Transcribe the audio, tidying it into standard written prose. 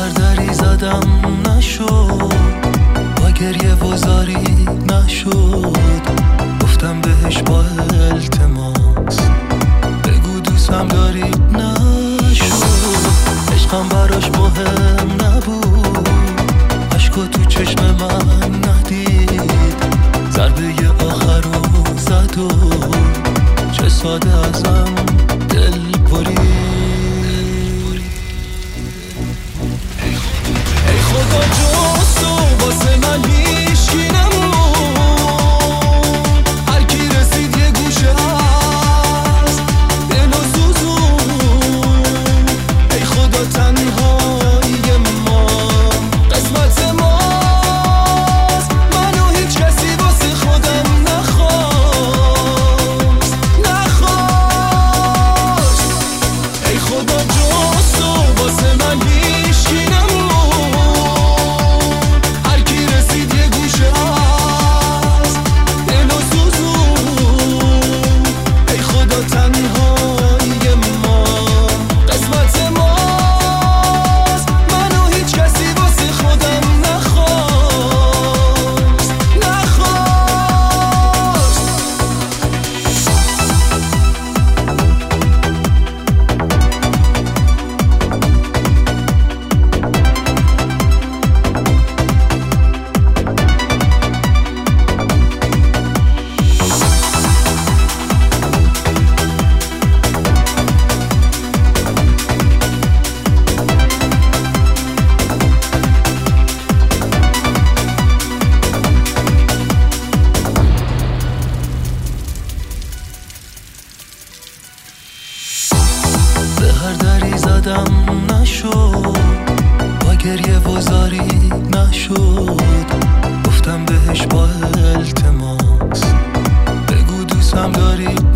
هر دری زدم نشد، با گریه و زاری نشد. گفتم بهش با التماس بگو دوستم داری، نشد. عشقم براش مهم نبود، عشقو تو چشم من ندید. ضربه آخر رو زد و چه ساده ازم دل برید. ای خدا جز تو واسه من هیچکی نمون. هر کی رسید یه گوشه از دل و سوزون. ای خدا تنهایی ما قسمت ماست، منو هیچ کسی واسه خودم نخواست. ای خدا جز تو واسه من هیچکی نمون. هر کی رسید یه گوشه از دل و سوزون. ای خدا تنهایی ما قسمت ماست، منو هیچ کسی واسه خودم نخواست. به هر دری زدم نشد، با گریه و زاری نشد. گفتم بهش با التماس بگو دوستم داری،